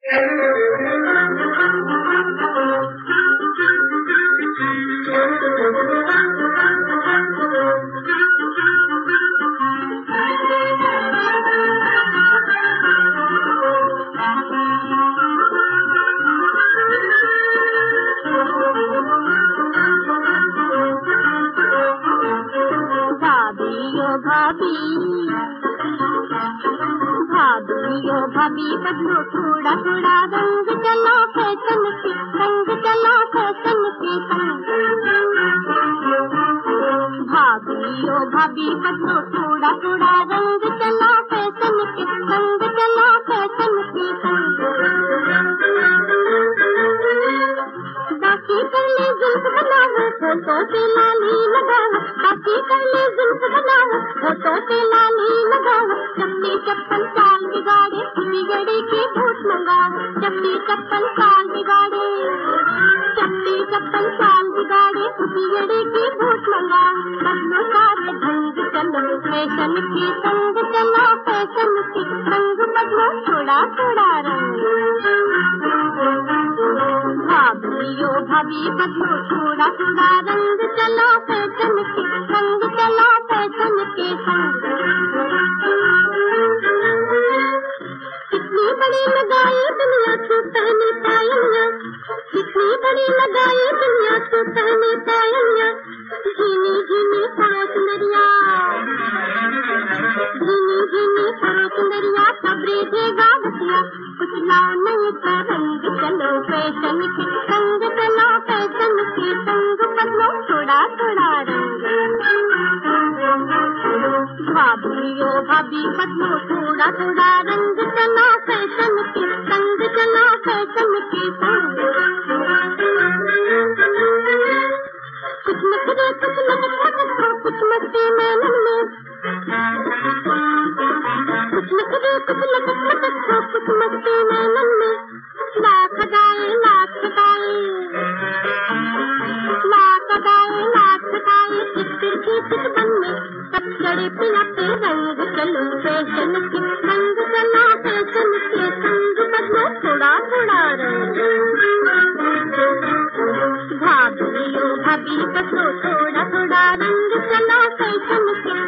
भाभी बदलो थोड़ा थोड़ा रंग, चलो फैशन के संग, चलो फैशन के संग। भाभी ओ भाभी बदलो थोड़ा थोड़ा रंग, चलो फैशन के संग, चलो फैशन के संग। बाकी कर ले जुल्फ बनाओ, फोटो पे लाली लगाओ, बाकी कर ले जुल्फ बनाओ, फोटो पे लाली लगाओ। चप्पी चप्पल चाल बिगाड़े, बिगड़े के भूत मंगाओ, चप्पी चप्पल चाल बिगाड़े, चप्पी चप्पल चाल बिगाड़े, बिगड़े के भूत मंगाओ। बदलो सारे ढंग, चलो फैशन के संग, चलो फैशन के संग, बदलो थोड़ा थोड़ा रंग। भाभी ओ भाभी बदलो थोड़ा थोड़ा रंग, चलो फैशन के संग, चलो फैशन के संग। कितनी बड़ी लगाई दुनिया को पहने पायलियाँ, कितनी बड़ी लगाई दुनिया को पहने पायलियाँ। झीनी झीनी पड़ो सुंदरिया, झीनी झीनी पड़ो सुंदरिया, सबरे देगा बतिया। कुछ लाओ नहीं का रंग, चलो फैशन के संग, चलो फैशन के संग, बदलो थोड़ा थोड़ा रंग। भाभी ओ भाभी बदलो थोड़ा थोड़ा रंग, चलो फैशन के संग, चलो फैशन के संग। कुछ नखरे कुछ लटका, कुछ मस्ती में नन्हे, कुछ नखरे कुछ लटका, कुछ मस्ती में नन्हे। लाख गाए लाख गाए, लाख गाए लाख गाए, एक तिरछी चित बनने पतझड़े पिलाते रंग, चलो फैशन के संग, चलो फैशन के संग, बदलो थोड़ा थोड़ा रंग। भाभी ओ भाभी बदलो थोड़ा थोड़ा रंग, चलो फैशन के